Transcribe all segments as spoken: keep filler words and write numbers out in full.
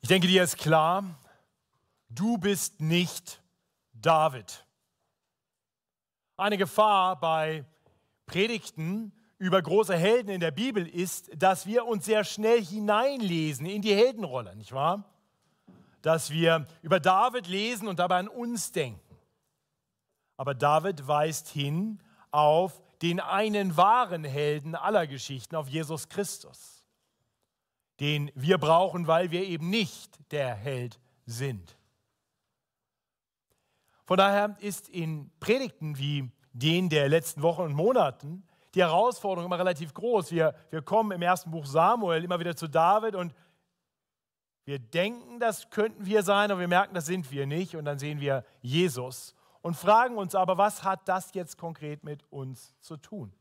Ich denke, dir ist klar, du bist nicht David. Eine Gefahr bei Predigten über große Helden in der Bibel ist, dass wir uns sehr schnell hineinlesen in die Heldenrolle, nicht wahr? Dass wir über David lesen und dabei an uns denken. Aber David weist hin auf den einen wahren Helden aller Geschichten, auf Jesus Christus, den wir brauchen, weil wir eben nicht der Held sind. Von daher ist in Predigten wie den der letzten Wochen und Monaten die Herausforderung immer relativ groß. Wir, wir kommen im ersten Buch Samuel immer wieder zu David und wir denken, das könnten wir sein, aber wir merken, das sind wir nicht. Und dann sehen wir Jesus und fragen uns aber, was hat das jetzt konkret mit uns zu tun?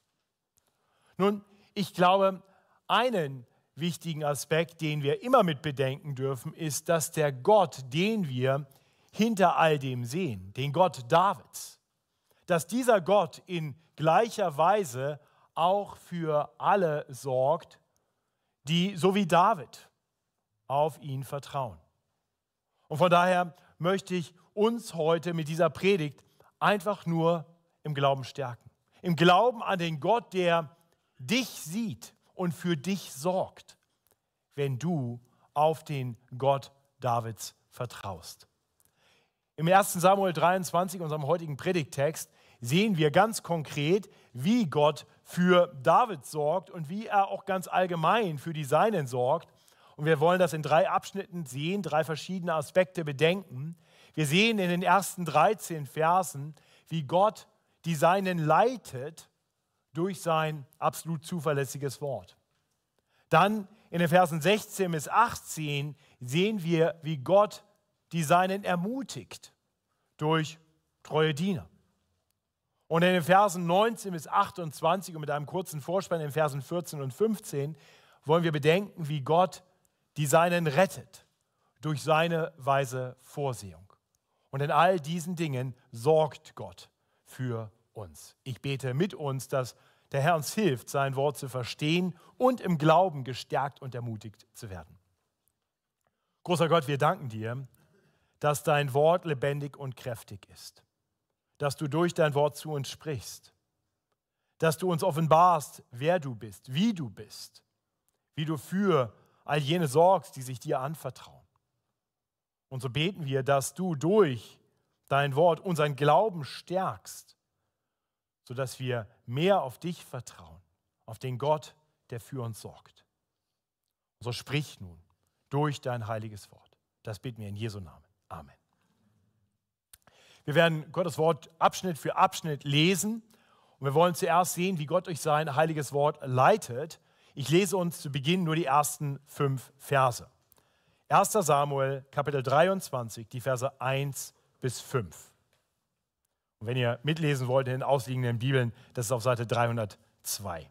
Nun, ich glaube, einen wichtigen Aspekt, den wir immer mit bedenken dürfen, ist, dass der Gott, den wir hinter all dem sehen, den Gott Davids, dass dieser Gott in gleicher Weise auch für alle sorgt, die so wie David auf ihn vertrauen. Und von daher möchte ich uns heute mit dieser Predigt einfach nur im Glauben stärken. Im Glauben an den Gott, der dich sieht und für dich sorgt, wenn du auf den Gott Davids vertraust. Im ersten Samuel dreiundzwanzig, unserem heutigen Predigttext, sehen wir ganz konkret, wie Gott für David sorgt und wie er auch ganz allgemein für die Seinen sorgt. Und wir wollen das in drei Abschnitten sehen, drei verschiedene Aspekte bedenken. Wir sehen in den ersten dreizehn Versen, wie Gott die Seinen leitet durch sein absolut zuverlässiges Wort. Dann in den Versen sechzehn bis achtzehn sehen wir, wie Gott die Seinen ermutigt durch treue Diener. Und in den Versen neunzehn bis achtundzwanzig und mit einem kurzen Vorspann in den Versen vierzehn und fünfzehn wollen wir bedenken, wie Gott die Seinen rettet durch seine weise Vorsehung. Und in all diesen Dingen sorgt Gott für uns. Ich bete mit uns, dass der Herr uns hilft, sein Wort zu verstehen und im Glauben gestärkt und ermutigt zu werden. Großer Gott, wir danken dir, dass dein Wort lebendig und kräftig ist, dass du durch dein Wort zu uns sprichst, dass du uns offenbarst, wer du bist, wie du bist, wie du für all jene sorgst, die sich dir anvertrauen. Und so beten wir, dass du durch dein Wort unseren Glauben stärkst, sodass wir mehr auf dich vertrauen, auf den Gott, der für uns sorgt. Und so sprich nun durch dein heiliges Wort. Das beten wir in Jesu Namen. Amen. Wir werden Gottes Wort Abschnitt für Abschnitt lesen und wir wollen zuerst sehen, wie Gott durch sein heiliges Wort leitet. Ich lese uns zu Beginn nur die ersten fünf Verse. erster Samuel, Kapitel dreiundzwanzig, die Verse eins bis fünf. Und wenn ihr mitlesen wollt in den ausliegenden Bibeln, das ist auf Seite dreihundertzwei.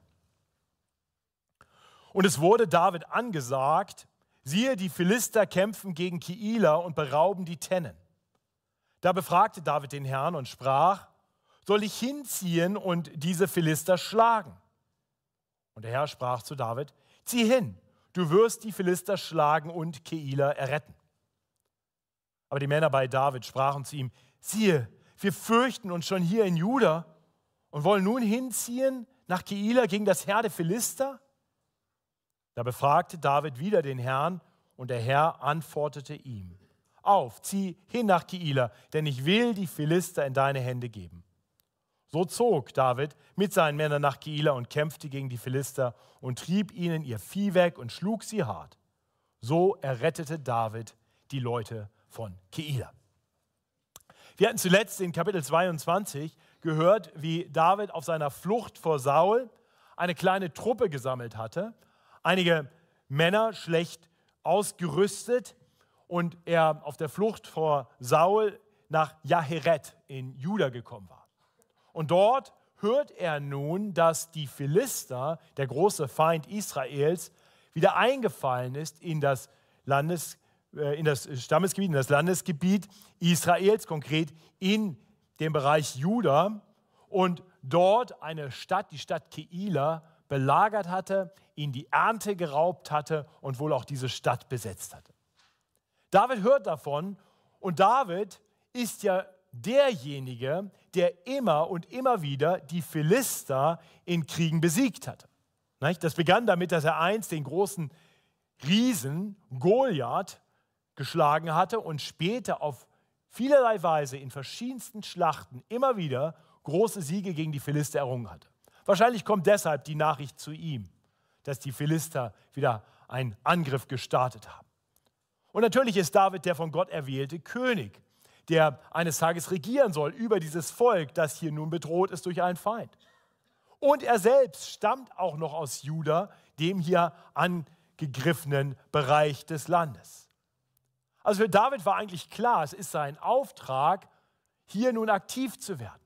Und es wurde David angesagt, siehe, die Philister kämpfen gegen Keila und berauben die Tennen. Da befragte David den Herrn und sprach, soll ich hinziehen und diese Philister schlagen? Und der Herr sprach zu David, zieh hin, du wirst die Philister schlagen und Keila erretten. Aber die Männer bei David sprachen zu ihm, siehe, wir fürchten uns schon hier in Juda und wollen nun hinziehen nach Keila gegen das Heer der Philister? Da befragte David wieder den Herrn und der Herr antwortete ihm, auf, zieh hin nach Keila, denn ich will die Philister in deine Hände geben. So zog David mit seinen Männern nach Keila und kämpfte gegen die Philister und trieb ihnen ihr Vieh weg und schlug sie hart. So errettete David die Leute von Keila. Wir hatten zuletzt in Kapitel zweiundzwanzig gehört, wie David auf seiner Flucht vor Saul eine kleine Truppe gesammelt hatte, einige Männer schlecht ausgerüstet und er auf der Flucht vor Saul nach Jaheret in Juda gekommen war. Und dort hört er nun, dass die Philister, der große Feind Israels, wieder eingefallen ist in das, Landes, äh, in das Stammesgebiet, in das Landesgebiet Israels, konkret in dem Bereich Juda und dort eine Stadt, die Stadt Keila, belagert hatte, ihnen die Ernte geraubt hatte und wohl auch diese Stadt besetzt hatte. David hört davon und David ist ja derjenige, der immer und immer wieder die Philister in Kriegen besiegt hatte. Das begann damit, dass er einst den großen Riesen Goliath geschlagen hatte und später auf vielerlei Weise in verschiedensten Schlachten immer wieder große Siege gegen die Philister errungen hatte. Wahrscheinlich kommt deshalb die Nachricht zu ihm, dass die Philister wieder einen Angriff gestartet haben. Und natürlich ist David der von Gott erwählte König, der eines Tages regieren soll über dieses Volk, das hier nun bedroht ist durch einen Feind. Und er selbst stammt auch noch aus Juda, dem hier angegriffenen Bereich des Landes. Also für David war eigentlich klar, es ist sein Auftrag, hier nun aktiv zu werden.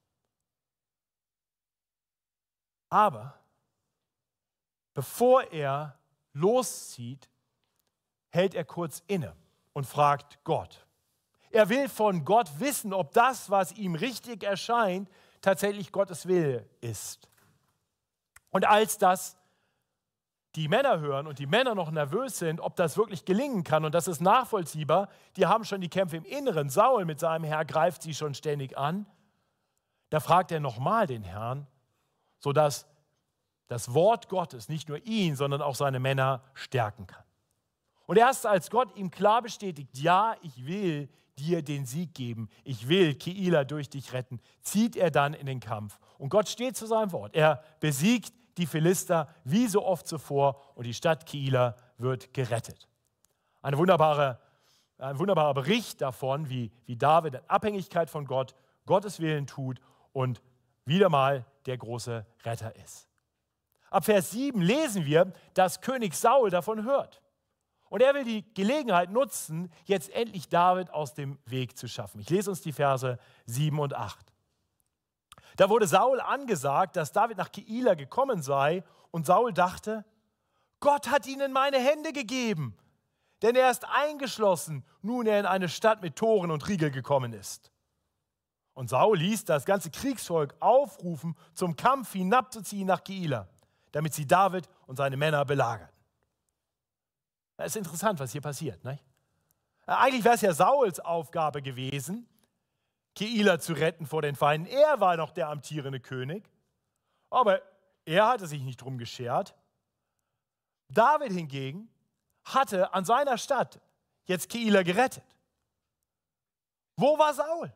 Aber bevor er loszieht, hält er kurz inne und fragt Gott. Er will von Gott wissen, ob das, was ihm richtig erscheint, tatsächlich Gottes Wille ist. Und als das die Männer hören und die Männer noch nervös sind, ob das wirklich gelingen kann, und das ist nachvollziehbar, die haben schon die Kämpfe im Inneren, Saul mit seinem Herr greift sie schon ständig an, da fragt er nochmal den Herrn, sodass das Wort Gottes nicht nur ihn, sondern auch seine Männer stärken kann. Und erst als Gott ihm klar bestätigt, ja, ich will dir den Sieg geben, ich will Keila durch dich retten, zieht er dann in den Kampf. Und Gott steht zu seinem Wort. Er besiegt die Philister wie so oft zuvor und die Stadt Keila wird gerettet. Eine wunderbare, ein wunderbarer Bericht davon, wie, wie David in Abhängigkeit von Gott Gottes Willen tut und wieder mal der große Retter ist. Ab Vers sieben lesen wir, dass König Saul davon hört. Und er will die Gelegenheit nutzen, jetzt endlich David aus dem Weg zu schaffen. Ich lese uns die Verse sieben und acht. Da wurde Saul angesagt, dass David nach Keila gekommen sei, und Saul dachte, Gott hat ihn in meine Hände gegeben, denn er ist eingeschlossen, nun er in eine Stadt mit Toren und Riegel gekommen ist. Und Saul ließ das ganze Kriegsvolk aufrufen, zum Kampf hinabzuziehen nach Keila, damit sie David und seine Männer belagern. Das ist interessant, was hier passiert, nicht? Eigentlich wäre es ja Sauls Aufgabe gewesen, Keila zu retten vor den Feinden. Er war noch der amtierende König, aber er hatte sich nicht drum geschert. David hingegen hatte an seiner Stadt jetzt Keila gerettet. Wo war Saul?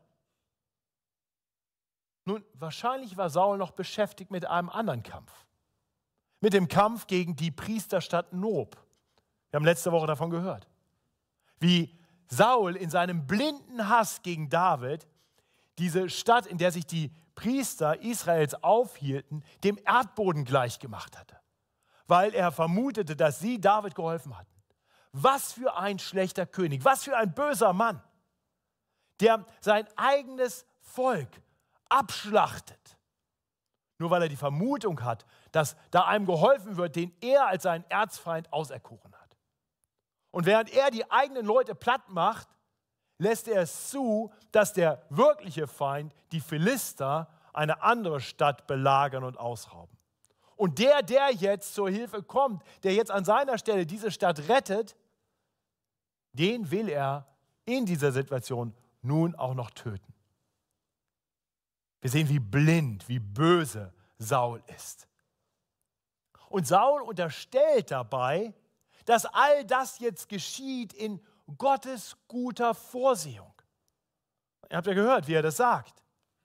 Nun, wahrscheinlich war Saul noch beschäftigt mit einem anderen Kampf. Mit dem Kampf gegen die Priesterstadt Nob. Wir haben letzte Woche davon gehört. Wie Saul in seinem blinden Hass gegen David diese Stadt, in der sich die Priester Israels aufhielten, dem Erdboden gleichgemacht hatte. Weil er vermutete, dass sie David geholfen hatten. Was für ein schlechter König, was für ein böser Mann, der sein eigenes Volk abschlachtet. Nur weil er die Vermutung hat, dass da einem geholfen wird, den er als seinen Erzfeind auserkoren hat. Und während er die eigenen Leute platt macht, lässt er es zu, dass der wirkliche Feind, die Philister, eine andere Stadt belagern und ausrauben. Und der, der jetzt zur Hilfe kommt, der jetzt an seiner Stelle diese Stadt rettet, den will er in dieser Situation nun auch noch töten. Wir sehen, wie blind, wie böse Saul ist. Und Saul unterstellt dabei, dass all das jetzt geschieht in Gottes guter Vorsehung. Ihr habt ja gehört, wie er das sagt.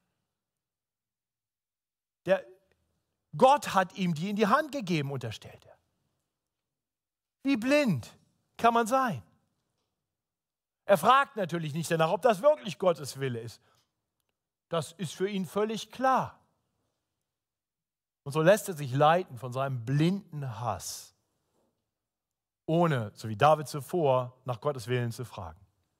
Der Gott hat ihm die in die Hand gegeben, unterstellt er. Wie blind kann man sein? Er fragt natürlich nicht danach, ob das wirklich Gottes Wille ist. Das ist für ihn völlig klar. Und so lässt er sich leiten von seinem blinden Hass, ohne, so wie David zuvor, nach Gottes Willen zu fragen.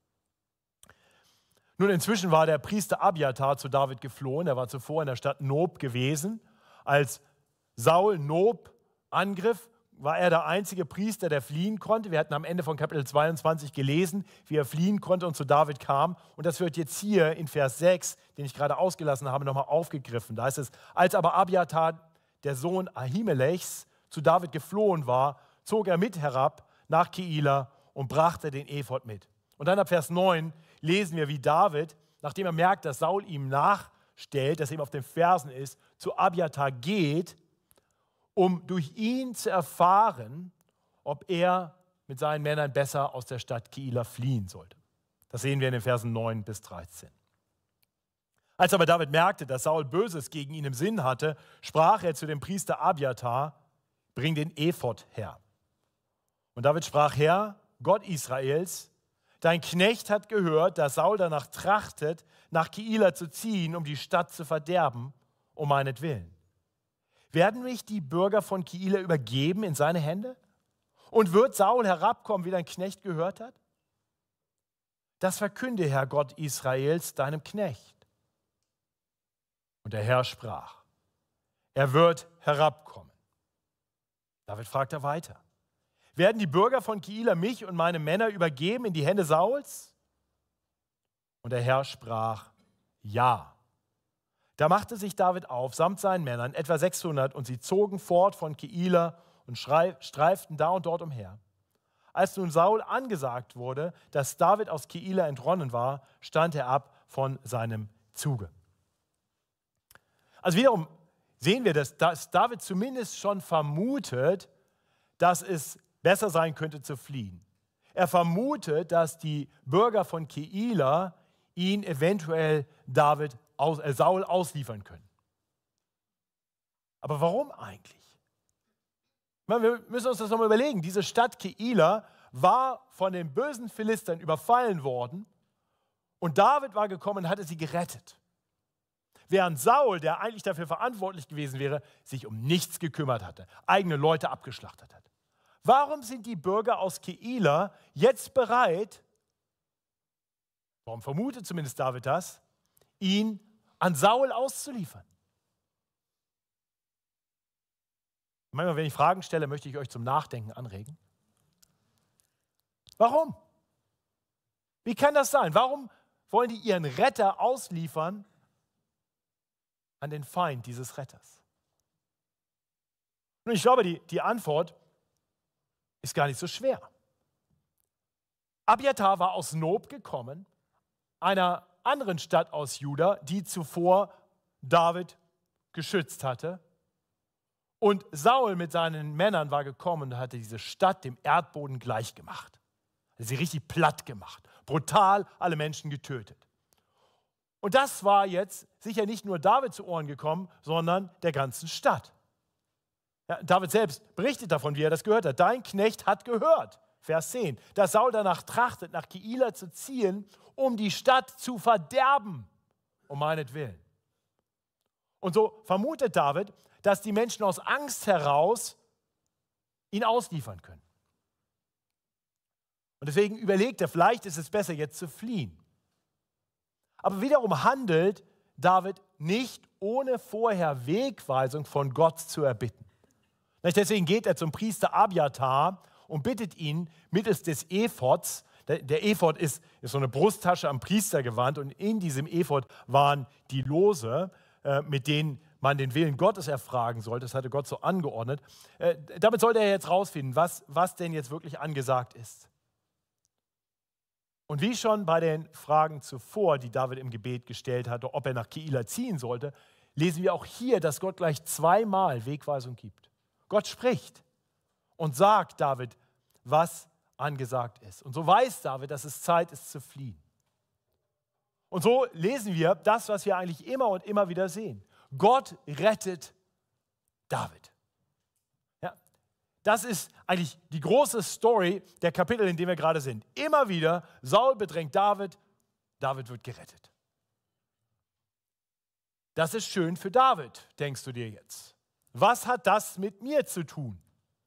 Nun, inzwischen war der Priester Abiathar zu David geflohen. Er war zuvor in der Stadt Nob gewesen. Als Saul Nob angriff, war er der einzige Priester, der fliehen konnte. Wir hatten am Ende von Kapitel zweiundzwanzig gelesen, wie er fliehen konnte und zu David kam. Und das wird jetzt hier in Vers sechs, den ich gerade ausgelassen habe, nochmal aufgegriffen. Da heißt es, als aber Abiathar, der Sohn Ahimelechs, zu David geflohen war, zog er mit herab nach Keila und brachte den Ephod mit. Und dann ab Vers neun lesen wir, wie David, nachdem er merkt, dass Saul ihm nachstellt, dass er ihm auf den Fersen ist, zu Abjatar geht, um durch ihn zu erfahren, ob er mit seinen Männern besser aus der Stadt Keila fliehen sollte. Das sehen wir in den Versen neun bis dreizehn. Als aber David merkte, dass Saul Böses gegen ihn im Sinn hatte, sprach er zu dem Priester Abjatar: Bring den Ephod her. Und David sprach: Herr, Gott Israels, dein Knecht hat gehört, dass Saul danach trachtet, nach Keila zu ziehen, um die Stadt zu verderben, um meinetwillen. Werden mich die Bürger von Keila übergeben in seine Hände? Und wird Saul herabkommen, wie dein Knecht gehört hat? Das verkünde, Herr Gott Israels, deinem Knecht. Und der Herr sprach: Er wird herabkommen. David fragte weiter: Werden die Bürger von Keila mich und meine Männer übergeben in die Hände Sauls? Und der Herr sprach: Ja. Da machte sich David auf, samt seinen Männern, etwa sechshundert, und sie zogen fort von Keila und streiften da und dort umher. Als nun Saul angesagt wurde, dass David aus Keila entronnen war, stand er ab von seinem Zuge. Also wiederum sehen wir, dass, dass David zumindest schon vermutet, dass es besser sein könnte zu fliehen. Er vermutet, dass die Bürger von Keila ihn eventuell David aus, äh, Saul ausliefern können. Aber warum eigentlich? Ich meine, wir müssen uns das nochmal überlegen. Diese Stadt Keila war von den bösen Philistern überfallen worden und David war gekommen und hatte sie gerettet. Während Saul, der eigentlich dafür verantwortlich gewesen wäre, sich um nichts gekümmert hatte, eigene Leute abgeschlachtet hat. Warum sind die Bürger aus Keila jetzt bereit, warum vermutet zumindest David das, ihn an Saul auszuliefern? Manchmal, wenn ich Fragen stelle, möchte ich euch zum Nachdenken anregen. Warum? Wie kann das sein? Warum wollen die ihren Retter ausliefern an den Feind dieses Retters? Und ich glaube, die, die Antwort ist gar nicht so schwer. Abjatar war aus Nob gekommen, einer anderen Stadt aus Juda, die zuvor David geschützt hatte. Und Saul mit seinen Männern war gekommen und hatte diese Stadt dem Erdboden gleichgemacht. Hat sie richtig platt gemacht, brutal alle Menschen getötet. Und das war jetzt sicher nicht nur David zu Ohren gekommen, sondern der ganzen Stadt. Ja, David selbst berichtet davon, wie er das gehört hat. Dein Knecht hat gehört, Vers zehn, dass Saul danach trachtet, nach Keila zu ziehen, um die Stadt zu verderben, um meinetwillen. Und so vermutet David, dass die Menschen aus Angst heraus ihn ausliefern können. Und deswegen überlegt er, vielleicht ist es besser, jetzt zu fliehen. Aber wiederum handelt David nicht ohne vorher Wegweisung von Gott zu erbitten. Deswegen geht er zum Priester Abjatar und bittet ihn mittels des Ephods, der, der Ephod ist, ist so eine Brusttasche am Priestergewand, und in diesem Ephod waren die Lose, äh, mit denen man den Willen Gottes erfragen sollte. Das hatte Gott so angeordnet. Äh, damit sollte er jetzt rausfinden, was, was denn jetzt wirklich angesagt ist. Und wie schon bei den Fragen zuvor, die David im Gebet gestellt hatte, ob er nach Keila ziehen sollte, lesen wir auch hier, dass Gott gleich zweimal Wegweisung gibt. Gott spricht und sagt David, was angesagt ist. Und so weiß David, dass es Zeit ist zu fliehen. Und so lesen wir das, was wir eigentlich immer und immer wieder sehen. Gott rettet David. Ja, das ist eigentlich die große Story der Kapitel, in dem wir gerade sind. Immer wieder, Saul bedrängt David, David wird gerettet. Das ist schön für David, denkst du dir jetzt. Was hat das mit mir zu tun?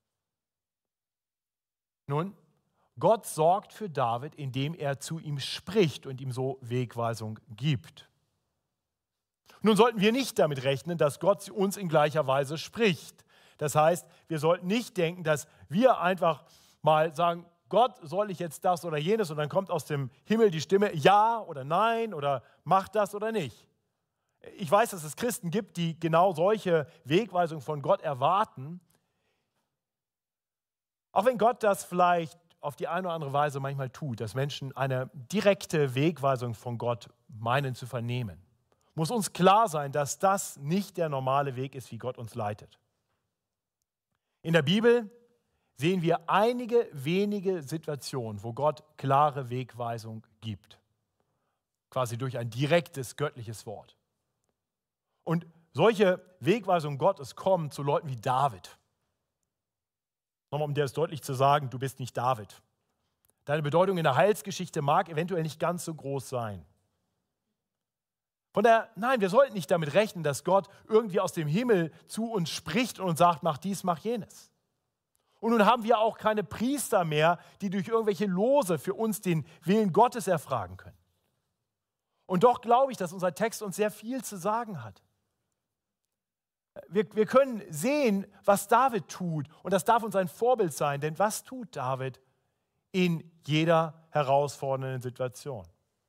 Nun, Gott sorgt für David, indem er zu ihm spricht und ihm so Wegweisung gibt. Nun sollten wir nicht damit rechnen, dass Gott zu uns in gleicher Weise spricht. Das heißt, wir sollten nicht denken, dass wir einfach mal sagen, Gott, soll ich jetzt das oder jenes? Und dann kommt aus dem Himmel die Stimme, ja oder nein oder mach das oder nicht. Ich weiß, dass es Christen gibt, die genau solche Wegweisungen von Gott erwarten. Auch wenn Gott das vielleicht auf die eine oder andere Weise manchmal tut, dass Menschen eine direkte Wegweisung von Gott meinen zu vernehmen, muss uns klar sein, dass das nicht der normale Weg ist, wie Gott uns leitet. In der Bibel sehen wir einige wenige Situationen, wo Gott klare Wegweisung gibt, quasi durch ein direktes göttliches Wort. Und solche Wegweisungen Gottes kommen zu Leuten wie David. Nochmal, um dir das deutlich zu sagen, du bist nicht David. Deine Bedeutung in der Heilsgeschichte mag eventuell nicht ganz so groß sein. Von daher, nein, wir sollten nicht damit rechnen, dass Gott irgendwie aus dem Himmel zu uns spricht und uns sagt, mach dies, mach jenes. Und nun haben wir auch keine Priester mehr, die durch irgendwelche Lose für uns den Willen Gottes erfragen können. Und doch glaube ich, dass unser Text uns sehr viel zu sagen hat. Wir, wir können sehen, was David tut, und das darf uns ein Vorbild sein, denn was tut David in jeder herausfordernden Situation?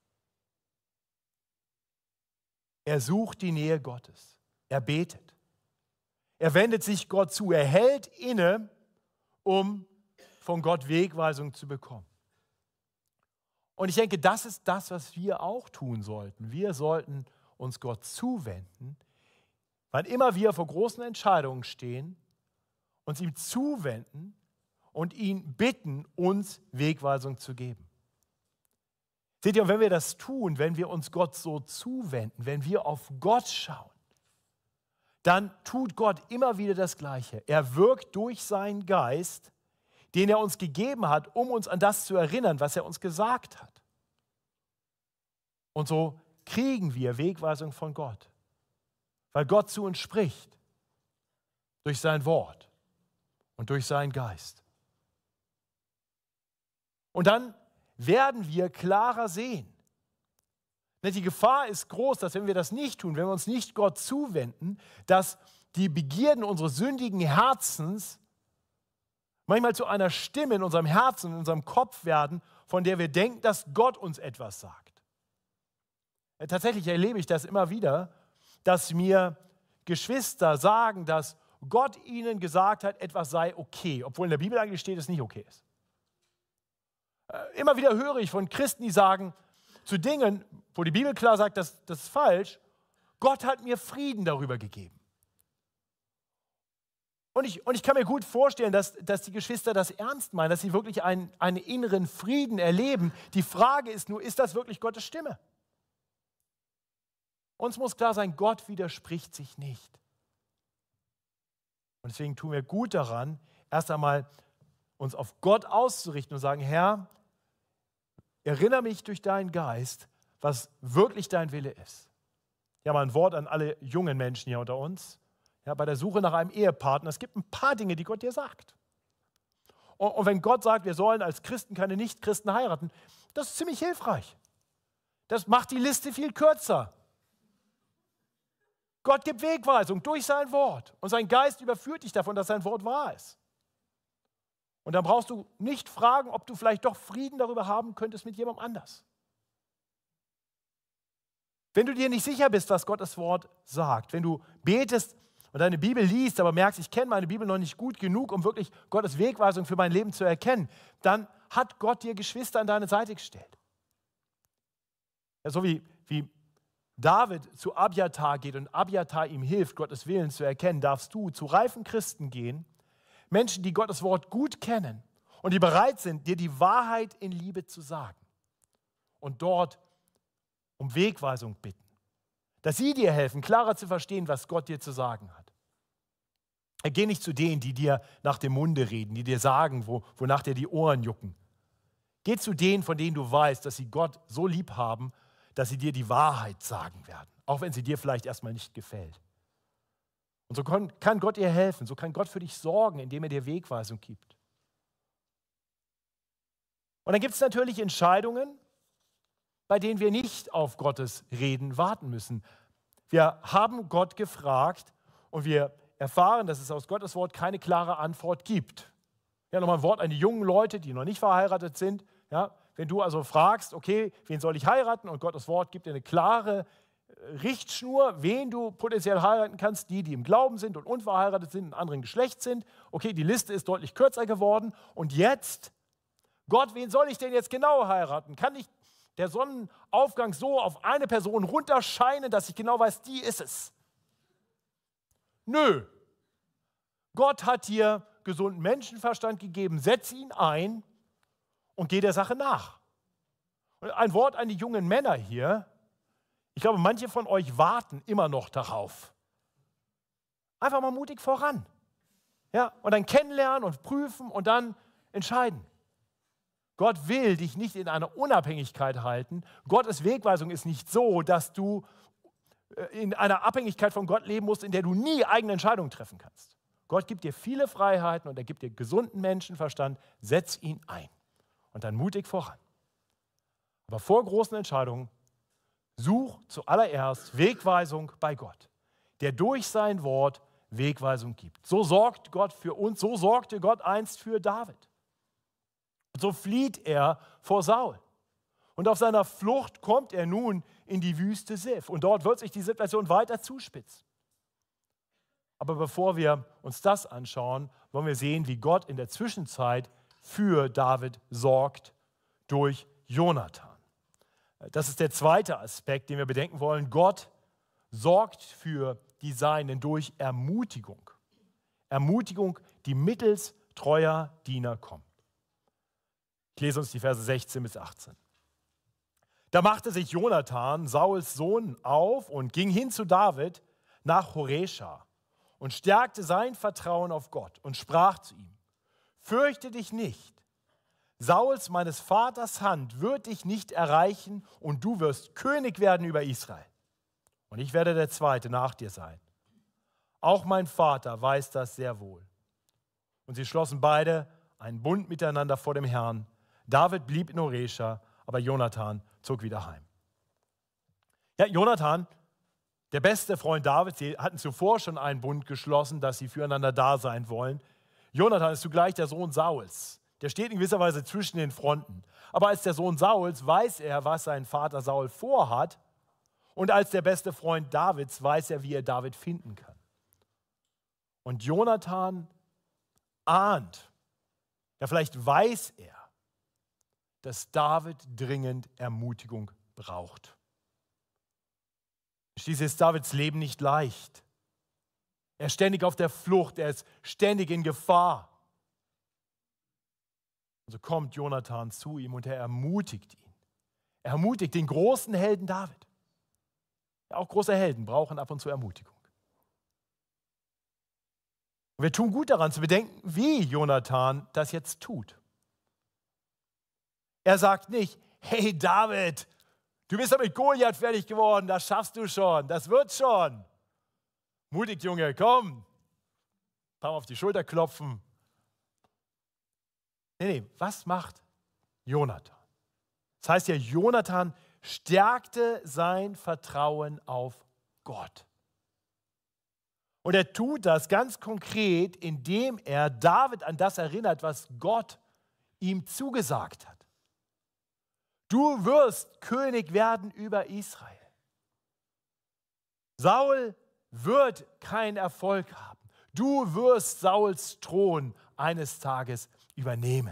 Er sucht die Nähe Gottes, er betet, er wendet sich Gott zu, er hält inne, um von Gott Wegweisung zu bekommen. Und ich denke, das ist das, was wir auch tun sollten. Wir sollten uns Gott zuwenden, wann immer wir vor großen Entscheidungen stehen, uns ihm zuwenden und ihn bitten, uns Wegweisung zu geben. Seht ihr, und wenn wir das tun, wenn wir uns Gott so zuwenden, wenn wir auf Gott schauen, dann tut Gott immer wieder das Gleiche. Er wirkt durch seinen Geist, den er uns gegeben hat, um uns an das zu erinnern, was er uns gesagt hat. Und so kriegen wir Wegweisung von Gott, weil Gott zu uns spricht, durch sein Wort und durch seinen Geist. Und dann werden wir klarer sehen. Denn die Gefahr ist groß, dass wenn wir das nicht tun, wenn wir uns nicht Gott zuwenden, dass die Begierden unseres sündigen Herzens manchmal zu einer Stimme in unserem Herzen, in unserem Kopf werden, von der wir denken, dass Gott uns etwas sagt. Tatsächlich erlebe ich das immer wieder, dass mir Geschwister sagen, dass Gott ihnen gesagt hat, etwas sei okay, obwohl in der Bibel eigentlich steht, dass es nicht okay ist. Immer wieder höre ich von Christen, die sagen, zu Dingen, wo die Bibel klar sagt, das, das ist falsch, Gott hat mir Frieden darüber gegeben. Und ich, und ich kann mir gut vorstellen, dass, dass die Geschwister das ernst meinen, dass sie wirklich einen, einen inneren Frieden erleben. Die Frage ist nur, ist das wirklich Gottes Stimme? Uns muss klar sein, Gott widerspricht sich nicht. Und deswegen tun wir gut daran, erst einmal uns auf Gott auszurichten und sagen, Herr, erinnere mich durch deinen Geist, was wirklich dein Wille ist. Ja, mal ein Wort an alle jungen Menschen hier unter uns. Ja, bei der Suche nach einem Ehepartner, es gibt ein paar Dinge, die Gott dir sagt. Und, und wenn Gott sagt, wir sollen als Christen keine Nichtchristen heiraten, das ist ziemlich hilfreich. Das macht die Liste viel kürzer. Gott gibt Wegweisung durch sein Wort und sein Geist überführt dich davon, dass sein Wort wahr ist. Und dann brauchst du nicht fragen, ob du vielleicht doch Frieden darüber haben könntest mit jemandem anders. Wenn du dir nicht sicher bist, was Gottes Wort sagt, wenn du betest und deine Bibel liest, aber merkst, ich kenne meine Bibel noch nicht gut genug, um wirklich Gottes Wegweisung für mein Leben zu erkennen, dann hat Gott dir Geschwister an deine Seite gestellt. Ja, so wie, wie David zu Abjatar geht und Abjatar ihm hilft, Gottes Willen zu erkennen, darfst du zu reifen Christen gehen, Menschen, die Gottes Wort gut kennen und die bereit sind, dir die Wahrheit in Liebe zu sagen und dort um Wegweisung bitten, dass sie dir helfen, klarer zu verstehen, was Gott dir zu sagen hat. Geh nicht zu denen, die dir nach dem Munde reden, die dir sagen, wo, wonach dir die Ohren jucken. Geh zu denen, von denen du weißt, dass sie Gott so lieb haben, dass sie dir die Wahrheit sagen werden, auch wenn sie dir vielleicht erstmal nicht gefällt. Und so kann Gott dir helfen, so kann Gott für dich sorgen, indem er dir Wegweisung gibt. Und dann gibt es natürlich Entscheidungen, bei denen wir nicht auf Gottes Reden warten müssen. Wir haben Gott gefragt und wir erfahren, dass es aus Gottes Wort keine klare Antwort gibt. Ja, nochmal ein Wort an die jungen Leute, die noch nicht verheiratet sind. Ja, wenn du also fragst, okay, wen soll ich heiraten? Und Gottes Wort gibt dir eine klare Richtschnur, wen du potenziell heiraten kannst, die, die im Glauben sind und unverheiratet sind, in anderen Geschlecht sind. Okay, die Liste ist deutlich kürzer geworden. Und jetzt Gott, wen soll ich denn jetzt genau heiraten? Kann nicht der Sonnenaufgang so auf eine Person runterscheinen, dass ich genau weiß, die ist es? Nö. Gott hat dir gesunden Menschenverstand gegeben. Setz ihn ein und geh der Sache nach. Und ein Wort an die jungen Männer hier. Ich glaube, manche von euch warten immer noch darauf. Einfach mal mutig voran. Ja, und dann kennenlernen und prüfen und dann entscheiden. Gott will dich nicht in einer Unabhängigkeit halten. Gottes Wegweisung ist nicht so, dass du in einer Abhängigkeit von Gott leben musst, in der du nie eigene Entscheidungen treffen kannst. Gott gibt dir viele Freiheiten und er gibt dir gesunden Menschenverstand. Setz ihn ein und dann mutig voran. Aber vor großen Entscheidungen such zuallererst Wegweisung bei Gott, der durch sein Wort Wegweisung gibt. So sorgt Gott für uns, so sorgte Gott einst für David. Und so flieht er vor Saul. Und auf seiner Flucht kommt er nun in die Wüste Sif. Und dort wird sich die Situation weiter zuspitzen. Aber bevor wir uns das anschauen, wollen wir sehen, wie Gott in der Zwischenzeit für David sorgt durch Jonathan. Das ist der zweite Aspekt, den wir bedenken wollen. Gott sorgt für die Seinen durch Ermutigung. Ermutigung, die mittels treuer Diener kommt. Ich lese uns die Verse sechzehn bis achtzehn. Da machte sich Jonathan, Sauls Sohn, auf und ging hin zu David nach Horesha und stärkte sein Vertrauen auf Gott und sprach zu ihm: Fürchte dich nicht, Sauls, meines Vaters Hand, wird dich nicht erreichen und du wirst König werden über Israel. Und ich werde der Zweite nach dir sein. Auch mein Vater weiß das sehr wohl. Und sie schlossen beide einen Bund miteinander vor dem Herrn. David blieb in Horesha, aber Jonathan zog wieder heim. Ja, Jonathan, der beste Freund Davids, sie hatten zuvor schon einen Bund geschlossen, dass sie füreinander da sein wollen. Jonathan ist zugleich der Sohn Sauls. Der steht in gewisser Weise zwischen den Fronten. Aber als der Sohn Sauls weiß er, was sein Vater Saul vorhat. Und als der beste Freund Davids weiß er, wie er David finden kann. Und Jonathan ahnt, ja vielleicht weiß er, dass David dringend Ermutigung braucht. Schließlich ist Davids Leben nicht leicht. Er ist ständig auf der Flucht, er ist ständig in Gefahr. Und so kommt Jonathan zu ihm und er ermutigt ihn. Er ermutigt den großen Helden David. Ja, auch große Helden brauchen ab und zu Ermutigung. Und wir tun gut daran zu bedenken, wie Jonathan das jetzt tut. Er sagt nicht: Hey David, du bist ja mit Goliath fertig geworden, das schaffst du schon, das wird schon. Mutig, Junge, komm. Ein paar Mal auf die Schulter klopfen. Nee, nee, was macht Jonathan? Das heißt ja, Jonathan stärkte sein Vertrauen auf Gott. Und er tut das ganz konkret, indem er David an das erinnert, was Gott ihm zugesagt hat. Du wirst König werden über Israel. Saul wird keinen Erfolg haben. Du wirst Sauls Thron eines Tages übernehmen.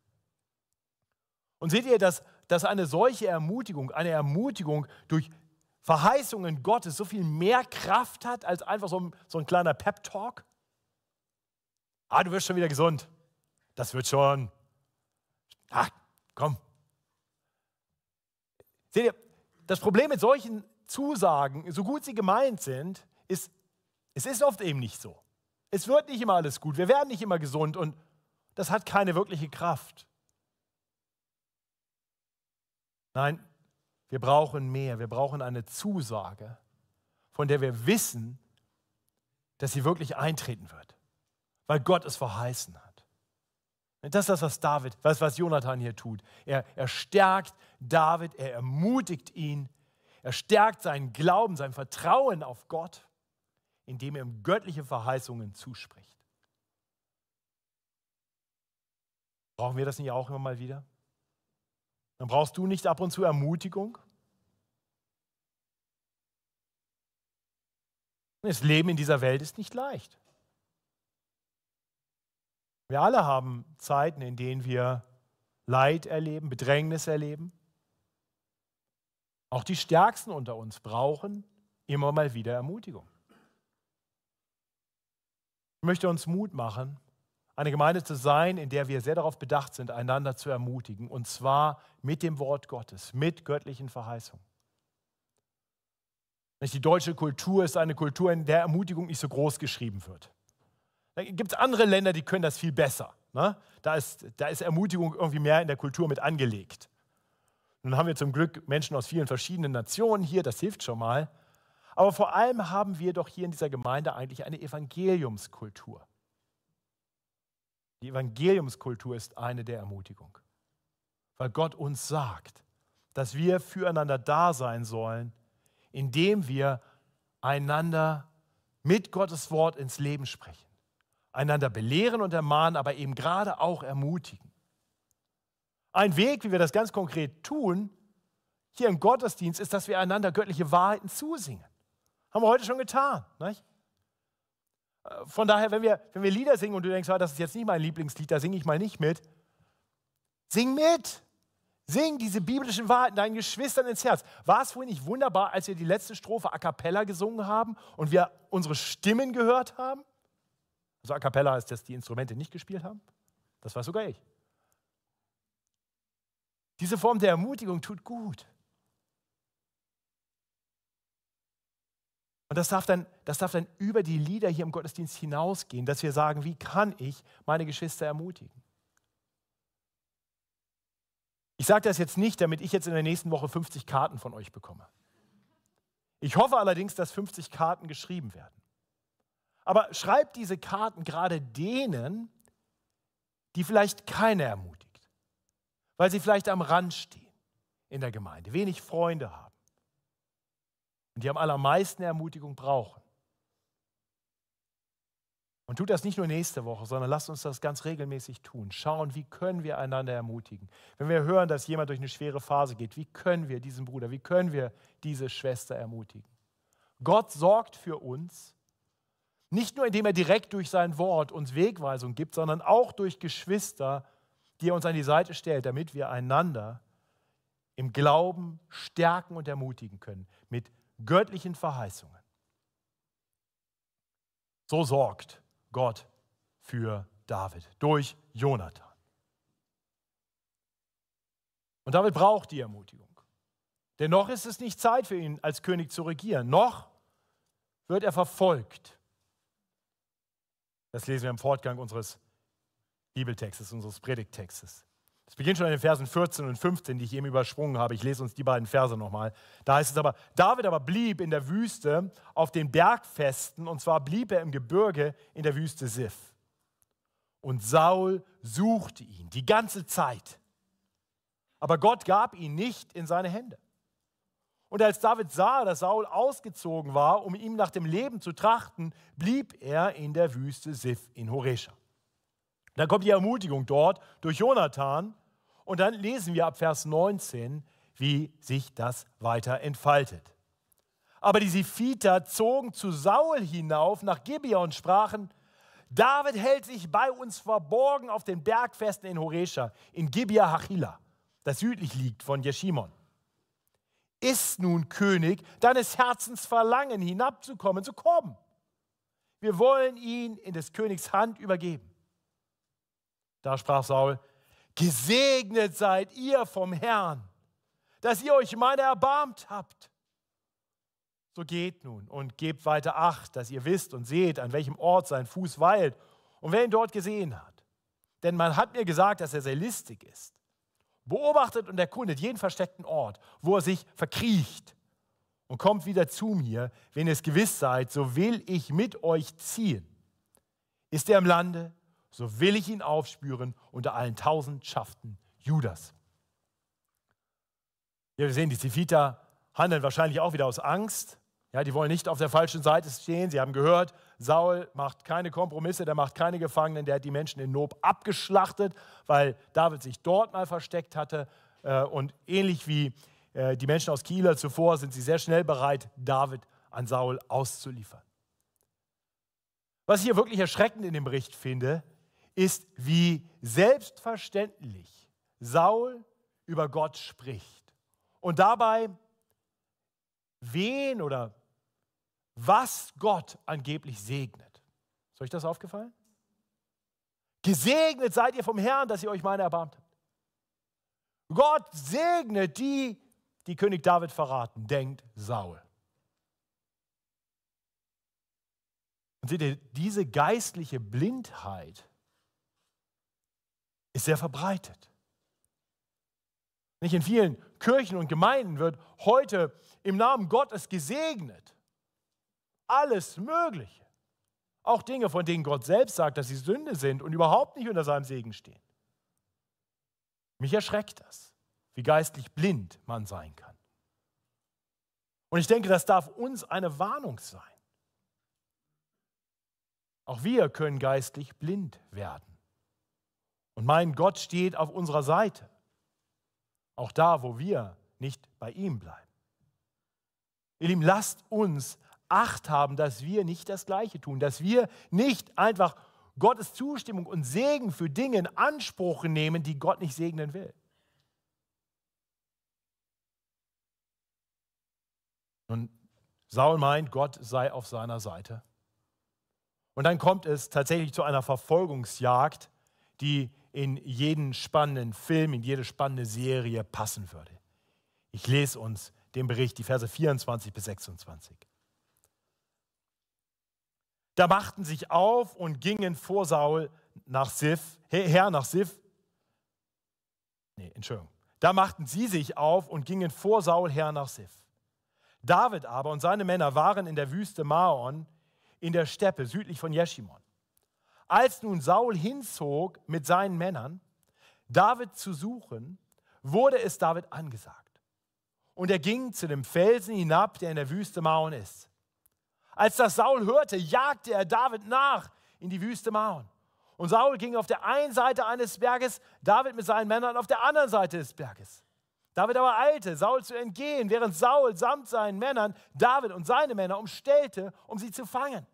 Und seht ihr, dass, dass eine solche Ermutigung, eine Ermutigung durch Verheißungen Gottes so viel mehr Kraft hat, als einfach so ein, so ein kleiner Pep-Talk? Ah, du wirst schon wieder gesund. Das wird schon. Ach, komm. Seht ihr, das Problem mit solchen Zusagen, so gut sie gemeint sind, ist, es ist oft eben nicht so. Es wird nicht immer alles gut, wir werden nicht immer gesund und das hat keine wirkliche Kraft. Nein, wir brauchen mehr, wir brauchen eine Zusage, von der wir wissen, dass sie wirklich eintreten wird, weil Gott es verheißen hat. Das ist das, was David, was, was Jonathan hier tut. Er, er stärkt David, er ermutigt ihn, er stärkt seinen Glauben, sein Vertrauen auf Gott, indem er ihm göttliche Verheißungen zuspricht. Brauchen wir das nicht auch immer mal wieder? Dann brauchst du nicht ab und zu Ermutigung? Das Leben in dieser Welt ist nicht leicht. Wir alle haben Zeiten, in denen wir Leid erleben, Bedrängnis erleben. Auch die Stärksten unter uns brauchen immer mal wieder Ermutigung. Ich möchte uns Mut machen, eine Gemeinde zu sein, in der wir sehr darauf bedacht sind, einander zu ermutigen, und zwar mit dem Wort Gottes, mit göttlichen Verheißungen. Die deutsche Kultur ist eine Kultur, in der Ermutigung nicht so groß geschrieben wird. Da gibt es andere Länder, die können das viel besser. Ne? Da ist, da ist Ermutigung irgendwie mehr in der Kultur mit angelegt. Nun haben wir zum Glück Menschen aus vielen verschiedenen Nationen hier, das hilft schon mal. Aber vor allem haben wir doch hier in dieser Gemeinde eigentlich eine Evangeliumskultur. Die Evangeliumskultur ist eine der Ermutigung, weil Gott uns sagt, dass wir füreinander da sein sollen, indem wir einander mit Gottes Wort ins Leben sprechen, einander belehren und ermahnen, aber eben gerade auch ermutigen. Ein Weg, wie wir das ganz konkret tun, hier im Gottesdienst, ist, dass wir einander göttliche Wahrheiten zusingen. Haben wir heute schon getan. Nicht? Von daher, wenn wir, wenn wir Lieder singen und du denkst, ah, das ist jetzt nicht mein Lieblingslied, da singe ich mal nicht mit, sing mit. Sing diese biblischen Wahrheiten deinen Geschwistern ins Herz. War es wohl nicht wunderbar, als wir die letzte Strophe a cappella gesungen haben und wir unsere Stimmen gehört haben? Also a cappella heißt, dass die Instrumente nicht gespielt haben. Das weiß sogar ich. Diese Form der Ermutigung tut gut. Und das darf dann, das darf dann über die Lieder hier im Gottesdienst hinausgehen, dass wir sagen, wie kann ich meine Geschwister ermutigen? Ich sage das jetzt nicht, damit ich jetzt in der nächsten Woche fünfzig Karten von euch bekomme. Ich hoffe allerdings, dass fünfzig Karten geschrieben werden. Aber schreibt diese Karten gerade denen, die vielleicht keiner ermutigt, weil sie vielleicht am Rand stehen in der Gemeinde, wenig Freunde haben und die am allermeisten Ermutigung brauchen. Und tut das nicht nur nächste Woche, sondern lasst uns das ganz regelmäßig tun. Schauen, wie können wir einander ermutigen. Wenn wir hören, dass jemand durch eine schwere Phase geht, wie können wir diesen Bruder, wie können wir diese Schwester ermutigen? Gott sorgt für uns, nicht nur indem er direkt durch sein Wort uns Wegweisung gibt, sondern auch durch Geschwister, die er uns an die Seite stellt, damit wir einander im Glauben stärken und ermutigen können, mit göttlichen Verheißungen. So sorgt Gott für David durch Jonathan. Und David braucht die Ermutigung. Denn noch ist es nicht Zeit für ihn, als König zu regieren. Noch wird er verfolgt. Das lesen wir im Fortgang unseres Bibeltextes, unseres Predigttextes. Es beginnt schon in den Versen vierzehn und fünfzehn, die ich eben übersprungen habe. Ich lese uns die beiden Verse nochmal. Da heißt es aber, David aber blieb in der Wüste auf den Bergfesten, und zwar blieb er im Gebirge in der Wüste Sif. Und Saul suchte ihn die ganze Zeit. Aber Gott gab ihn nicht in seine Hände. Und als David sah, dass Saul ausgezogen war, um ihm nach dem Leben zu trachten, blieb er in der Wüste Sif in Horesha. Dann kommt die Ermutigung dort durch Jonathan. Und dann lesen wir ab Vers neunzehn, wie sich das weiter entfaltet. Aber die Siphiter zogen zu Saul hinauf nach Gibea und sprachen, David hält sich bei uns verborgen auf den Bergfesten in Horesha, in Gibea Hachila, das südlich liegt von Jeschimon. Ist nun König deines Herzens Verlangen, hinabzukommen, zu kommen. Wir wollen ihn in des Königs Hand übergeben. Da sprach Saul, gesegnet seid ihr vom Herrn, dass ihr euch meiner erbarmt habt. So geht nun und gebt weiter Acht, dass ihr wisst und seht, an welchem Ort sein Fuß weilt und wer ihn dort gesehen hat. Denn man hat mir gesagt, dass er sehr listig ist. Beobachtet und erkundet jeden versteckten Ort, wo er sich verkriecht, und kommt wieder zu mir. Wenn ihr es gewiss seid, so will ich mit euch ziehen. Ist er im Lande, so will ich ihn aufspüren unter allen tausend Schaften Judas. Ja, wir sehen, die Siphiter handeln wahrscheinlich auch wieder aus Angst. Ja, die wollen nicht auf der falschen Seite stehen. Sie haben gehört, Saul macht keine Kompromisse, der macht keine Gefangenen, der hat die Menschen in Nob abgeschlachtet, weil David sich dort mal versteckt hatte. Und ähnlich wie die Menschen aus Keilah zuvor sind sie sehr schnell bereit, David an Saul auszuliefern. Was ich hier wirklich erschreckend in dem Bericht finde, ist, wie selbstverständlich Saul über Gott spricht und dabei wen oder was Gott angeblich segnet. Ist euch das aufgefallen? Gesegnet seid ihr vom Herrn, dass ihr euch meiner erbarmt habt. Gott segnet die, die König David verraten, denkt Saul. Und seht ihr, diese geistliche Blindheit ist sehr verbreitet. Nicht in vielen Kirchen und Gemeinden wird heute im Namen Gottes gesegnet. Alles Mögliche. Auch Dinge, von denen Gott selbst sagt, dass sie Sünde sind und überhaupt nicht unter seinem Segen stehen. Mich erschreckt das, wie geistlich blind man sein kann. Und ich denke, das darf uns eine Warnung sein. Auch wir können geistlich blind werden. Und mein Gott steht auf unserer Seite. Auch da, wo wir nicht bei ihm bleiben. Ihr Lieben, lasst uns Acht haben, dass wir nicht das Gleiche tun, dass wir nicht einfach Gottes Zustimmung und Segen für Dinge in Anspruch nehmen, die Gott nicht segnen will. Und Saul meint, Gott sei auf seiner Seite. Und dann kommt es tatsächlich zu einer Verfolgungsjagd, die in jeden spannenden Film, in jede spannende Serie passen würde. Ich lese uns den Bericht, die Verse vierundzwanzig bis sechsundzwanzig. Da machten sich auf und gingen vor Saul nach Sif, her nach Sif. Nee, Entschuldigung. Da machten sie sich auf und gingen vor Saul her nach Sif. David aber und seine Männer waren in der Wüste Maon in der Steppe südlich von Jeschimon. Als nun Saul hinzog mit seinen Männern, David zu suchen, wurde es David angesagt. Und er ging zu dem Felsen hinab, der in der Wüste Maon ist. Als das Saul hörte, jagte er David nach in die Wüste Maon. Und Saul ging auf der einen Seite eines Berges, David mit seinen Männern auf der anderen Seite des Berges. David aber eilte, Saul zu entgehen, während Saul samt seinen Männern David und seine Männer umstellte, um sie zu fangen.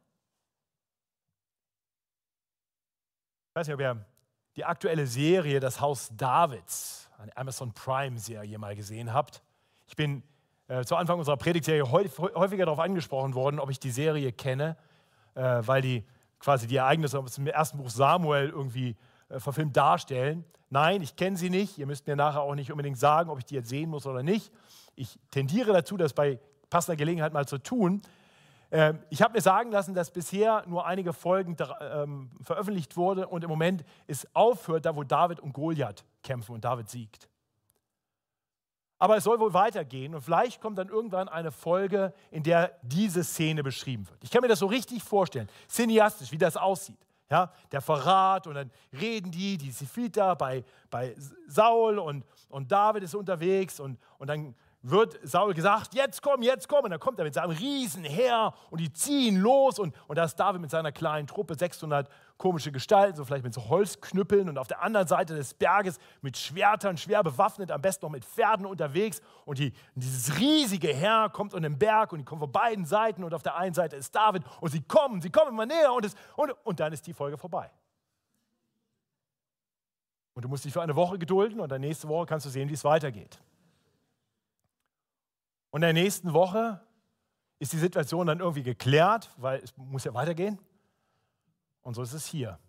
Ich weiß nicht, ob ihr die aktuelle Serie Das Haus Davids, eine Amazon Prime-Serie mal gesehen habt. Ich bin äh, zu Anfang unserer Predigtserie häufiger darauf angesprochen worden, ob ich die Serie kenne, äh, weil die quasi die Ereignisse aus dem ersten Buch Samuel irgendwie äh, verfilmt darstellen. Nein, ich kenne sie nicht. Ihr müsst mir nachher auch nicht unbedingt sagen, ob ich die jetzt sehen muss oder nicht. Ich tendiere dazu, das bei passender Gelegenheit mal zu tun. Ähm, ich habe mir sagen lassen, dass bisher nur einige Folgen ähm, veröffentlicht wurde und im Moment es aufhört, da wo David und Goliath kämpfen und David siegt. Aber es soll wohl weitergehen und vielleicht kommt dann irgendwann eine Folge, in der diese Szene beschrieben wird. Ich kann mir das so richtig vorstellen, cineastisch, wie das aussieht. Ja, der Verrat und dann reden die, die Siphiter bei, bei Saul und, und David ist unterwegs und, und dann wird Saul gesagt, jetzt komm, jetzt komm. Und dann kommt er mit seinem Riesenheer und die ziehen los und, und da ist David mit seiner kleinen Truppe, sechshundert komische Gestalten, so vielleicht mit so Holzknüppeln und auf der anderen Seite des Berges mit Schwertern, schwer bewaffnet, am besten noch mit Pferden unterwegs und, die, und dieses riesige Heer kommt an den Berg und die kommen von beiden Seiten und auf der einen Seite ist David und sie kommen, sie kommen immer näher und, es, und, und dann ist die Folge vorbei. Und du musst dich für eine Woche gedulden und dann nächste Woche kannst du sehen, wie es weitergeht. Und in der nächsten Woche ist die Situation dann irgendwie geklärt, weil es muss ja weitergehen. Und so ist es hier.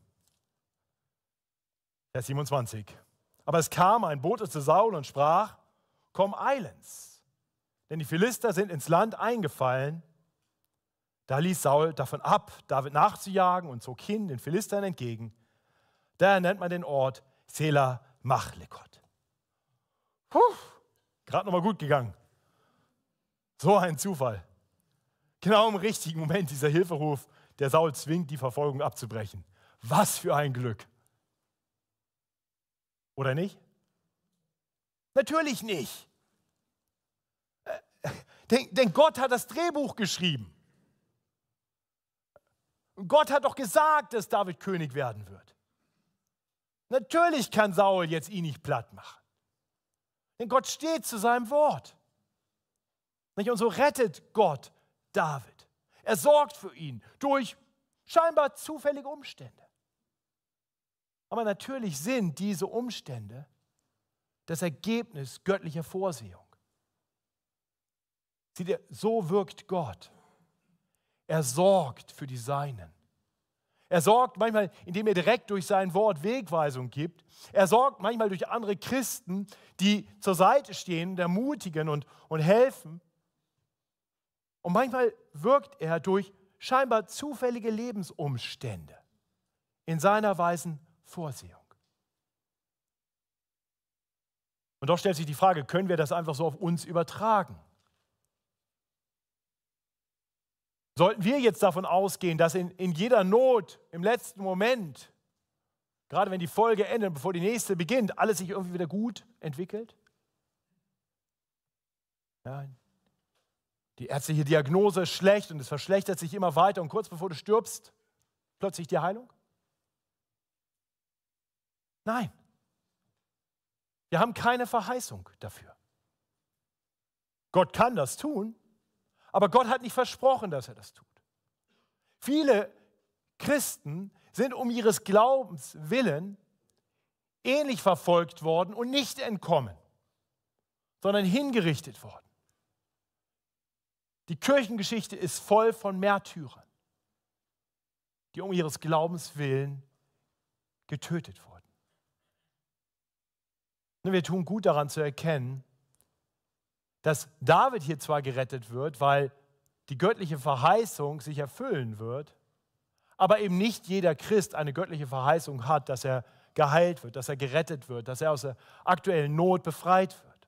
Vers siebenundzwanzig. Aber es kam ein Bote zu Saul und sprach, komm eilends, denn die Philister sind ins Land eingefallen. Da ließ Saul davon ab, David nachzujagen und zog hin den Philistern entgegen. Daher nennt man den Ort Sela Machlekot. Puh, gerade nochmal gut gegangen. So ein Zufall. Genau im richtigen Moment dieser Hilferuf, der Saul zwingt, die Verfolgung abzubrechen. Was für ein Glück. Oder nicht? Natürlich nicht. Denn, denn Gott hat das Drehbuch geschrieben. Gott hat doch gesagt, dass David König werden wird. Natürlich kann Saul jetzt ihn nicht platt machen. Denn Gott steht zu seinem Wort. Und so rettet Gott David. Er sorgt für ihn durch scheinbar zufällige Umstände. Aber natürlich sind diese Umstände das Ergebnis göttlicher Vorsehung. Seht ihr, so wirkt Gott. Er sorgt für die Seinen. Er sorgt manchmal, indem er direkt durch sein Wort Wegweisung gibt. Er sorgt manchmal durch andere Christen, die zur Seite stehen, ermutigen und, und helfen. Und manchmal wirkt er durch scheinbar zufällige Lebensumstände in seiner weisen Vorsehung. Und doch stellt sich die Frage, können wir das einfach so auf uns übertragen? Sollten wir jetzt davon ausgehen, dass in, in jeder Not im letzten Moment, gerade wenn die Folge endet, bevor die nächste beginnt, alles sich irgendwie wieder gut entwickelt? Ja, die ärztliche Diagnose ist schlecht und es verschlechtert sich immer weiter und kurz bevor du stirbst, plötzlich die Heilung? Nein. Wir haben keine Verheißung dafür. Gott kann das tun, aber Gott hat nicht versprochen, dass er das tut. Viele Christen sind um ihres Glaubens willen ähnlich verfolgt worden und nicht entkommen, sondern hingerichtet worden. Die Kirchengeschichte ist voll von Märtyrern, die um ihres Glaubens willen getötet wurden. Und wir tun gut daran zu erkennen, dass David hier zwar gerettet wird, weil die göttliche Verheißung sich erfüllen wird, aber eben nicht jeder Christ eine göttliche Verheißung hat, dass er geheilt wird, dass er gerettet wird, dass er aus der aktuellen Not befreit wird.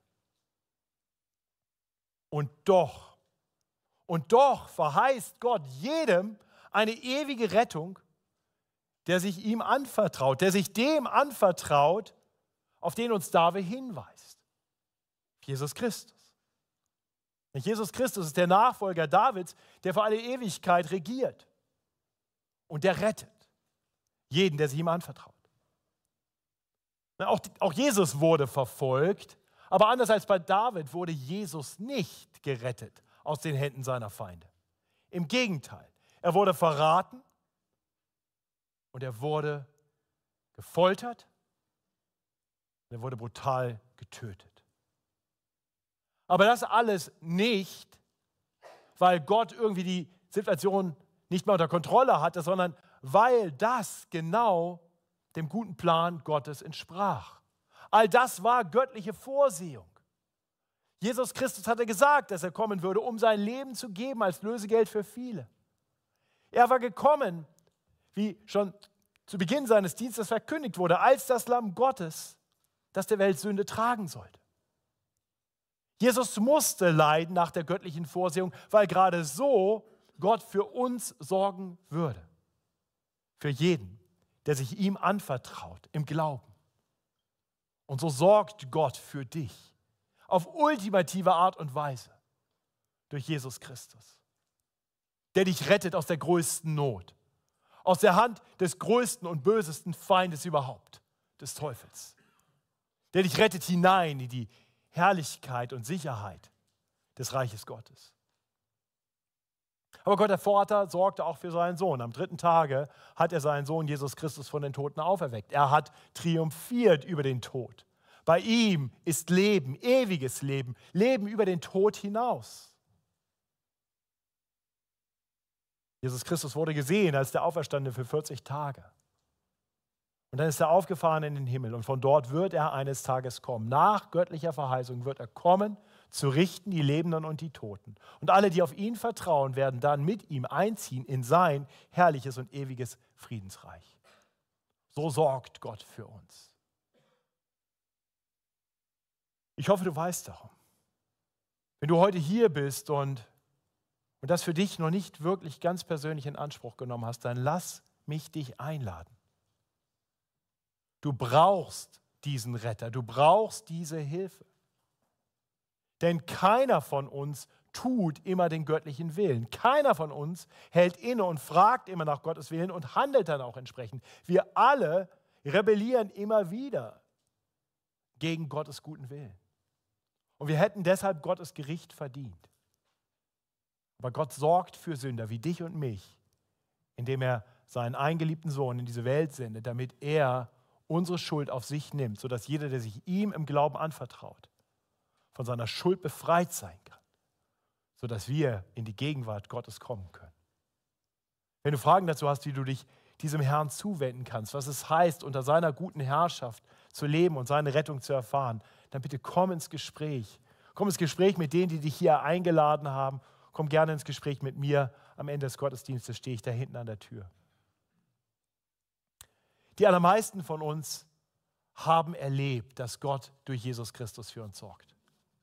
Und doch, und doch verheißt Gott jedem eine ewige Rettung, der sich ihm anvertraut, der sich dem anvertraut, auf den uns David hinweist. Jesus Christus. Jesus Christus ist der Nachfolger Davids, der für alle Ewigkeit regiert. Und der rettet jeden, der sich ihm anvertraut. Auch, auch Jesus wurde verfolgt, aber anders als bei David wurde Jesus nicht gerettet aus den Händen seiner Feinde. Im Gegenteil, er wurde verraten und er wurde gefoltert. Er wurde brutal getötet. Aber das alles nicht, weil Gott irgendwie die Situation nicht mehr unter Kontrolle hatte, sondern weil das genau dem guten Plan Gottes entsprach. All das war göttliche Vorsehung. Jesus Christus hatte gesagt, dass er kommen würde, um sein Leben zu geben als Lösegeld für viele. Er war gekommen, wie schon zu Beginn seines Dienstes verkündigt wurde, als das Lamm Gottes, das der Welt Sünde tragen sollte. Jesus musste leiden nach der göttlichen Vorsehung, weil gerade so Gott für uns sorgen würde. Für jeden, der sich ihm anvertraut, im Glauben. Und so sorgt Gott für dich auf ultimative Art und Weise durch Jesus Christus, der dich rettet aus der größten Not, aus der Hand des größten und bösesten Feindes überhaupt, des Teufels, der dich rettet hinein in die Herrlichkeit und Sicherheit des Reiches Gottes. Aber Gott, der Vater, sorgte auch für seinen Sohn. Am dritten Tage hat er seinen Sohn Jesus Christus von den Toten auferweckt. Er hat triumphiert über den Tod. Bei ihm ist Leben, ewiges Leben, Leben über den Tod hinaus. Jesus Christus wurde gesehen als der Auferstandene für vierzig Tage. Und dann ist er aufgefahren in den Himmel und von dort wird er eines Tages kommen. Nach göttlicher Verheißung wird er kommen, zu richten die Lebenden und die Toten. Und alle, die auf ihn vertrauen, werden dann mit ihm einziehen in sein herrliches und ewiges Friedensreich. So sorgt Gott für uns. Ich hoffe, du weißt darum. Wenn du heute hier bist und, und das für dich noch nicht wirklich ganz persönlich in Anspruch genommen hast, dann lass mich dich einladen. Du brauchst diesen Retter, du brauchst diese Hilfe. Denn keiner von uns tut immer den göttlichen Willen. Keiner von uns hält inne und fragt immer nach Gottes Willen und handelt dann auch entsprechend. Wir alle rebellieren immer wieder gegen Gottes guten Willen. Und wir hätten deshalb Gottes Gericht verdient. Aber Gott sorgt für Sünder wie dich und mich, indem er seinen eingeliebten Sohn in diese Welt sendet, damit er unsere Schuld auf sich nimmt, sodass jeder, der sich ihm im Glauben anvertraut, von seiner Schuld befreit sein kann, sodass wir in die Gegenwart Gottes kommen können. Wenn du Fragen dazu hast, wie du dich diesem Herrn zuwenden kannst, was es heißt, unter seiner guten Herrschaft zu leben und seine Rettung zu erfahren, dann bitte komm ins Gespräch. Komm ins Gespräch mit denen, die dich hier eingeladen haben. Komm gerne ins Gespräch mit mir. Am Ende des Gottesdienstes stehe ich da hinten an der Tür. Die allermeisten von uns haben erlebt, dass Gott durch Jesus Christus für uns sorgt.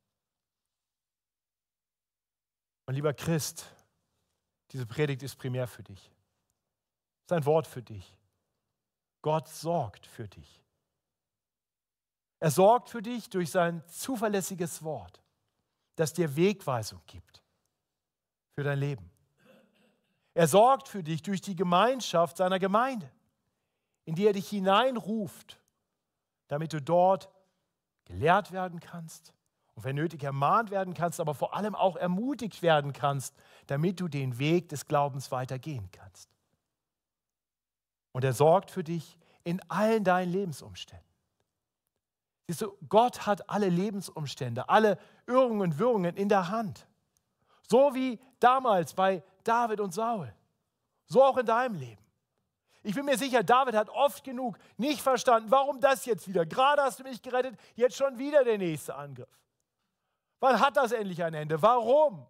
Und lieber Christ, diese Predigt ist primär für dich. Es ist ein Wort für dich. Gott sorgt für dich. Er sorgt für dich durch sein zuverlässiges Wort, das dir Wegweisung gibt für dein Leben. Er sorgt für dich durch die Gemeinschaft seiner Gemeinde, in die er dich hineinruft, damit du dort gelehrt werden kannst und wenn nötig ermahnt werden kannst, aber vor allem auch ermutigt werden kannst, damit du den Weg des Glaubens weitergehen kannst. Und er sorgt für dich in allen deinen Lebensumständen. Siehst du, Gott hat alle Lebensumstände, alle Irrungen und Wirrungen in der Hand. So wie damals bei David und Saul. So auch in deinem Leben. Ich bin mir sicher, David hat oft genug nicht verstanden, warum das jetzt wieder? Gerade hast du mich gerettet, jetzt schon wieder der nächste Angriff. Wann hat das endlich ein Ende? Warum?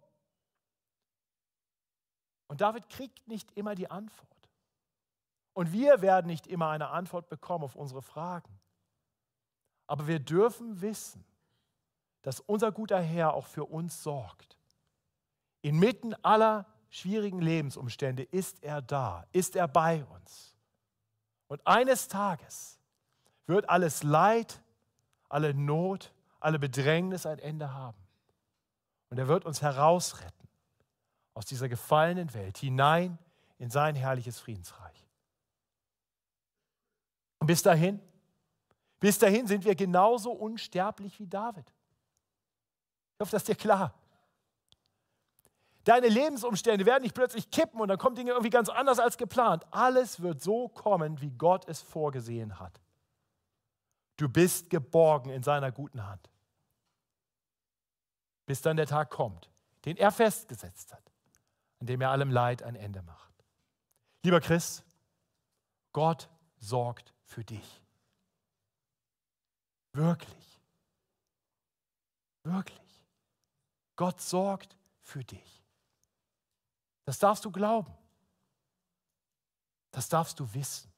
Und David kriegt nicht immer die Antwort. Und wir werden nicht immer eine Antwort bekommen auf unsere Fragen. Aber wir dürfen wissen, dass unser guter Herr auch für uns sorgt. Inmitten aller schwierigen Lebensumstände ist er da, ist er bei uns. Und eines Tages wird alles Leid, alle Not, alle Bedrängnis ein Ende haben. Und er wird uns herausretten aus dieser gefallenen Welt hinein in sein herrliches Friedensreich. Und bis dahin, bis dahin sind wir genauso unsterblich wie David. Ich hoffe, das ist dir klar. Deine Lebensumstände werden nicht plötzlich kippen und dann kommen Dinge irgendwie ganz anders als geplant. Alles wird so kommen, wie Gott es vorgesehen hat. Du bist geborgen in seiner guten Hand. Bis dann der Tag kommt, den er festgesetzt hat, an dem er allem Leid ein Ende macht. Lieber Christ, Gott sorgt für dich. Wirklich. Wirklich. Gott sorgt für dich. Das darfst du glauben. Das darfst du wissen.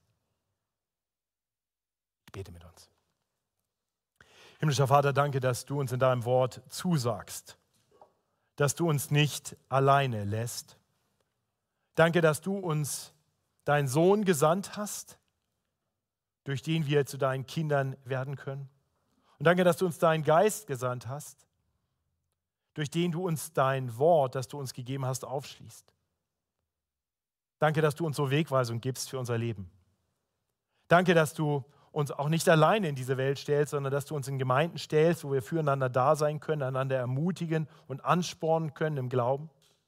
Ich bete mit uns. Himmlischer Vater, danke, dass du uns in deinem Wort zusagst, dass du uns nicht alleine lässt. Danke, dass du uns deinen Sohn gesandt hast, durch den wir zu deinen Kindern werden können. Und danke, dass du uns deinen Geist gesandt hast, durch den du uns dein Wort, das du uns gegeben hast, aufschließt. Danke, dass du uns so Wegweisung gibst für unser Leben. Danke, dass du uns auch nicht alleine in diese Welt stellst, sondern dass du uns in Gemeinden stellst, wo wir füreinander da sein können, einander ermutigen und anspornen können im Glauben.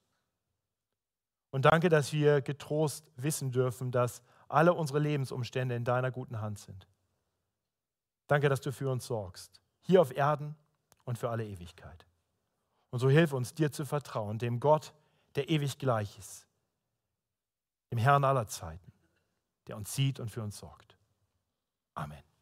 Und danke, dass wir getrost wissen dürfen, dass alle unsere Lebensumstände in deiner guten Hand sind. Danke, dass du für uns sorgst, hier auf Erden und für alle Ewigkeit. Und so hilf uns, dir zu vertrauen, dem Gott, der ewig gleich ist, dem Herrn aller Zeiten, der uns sieht und für uns sorgt. Amen.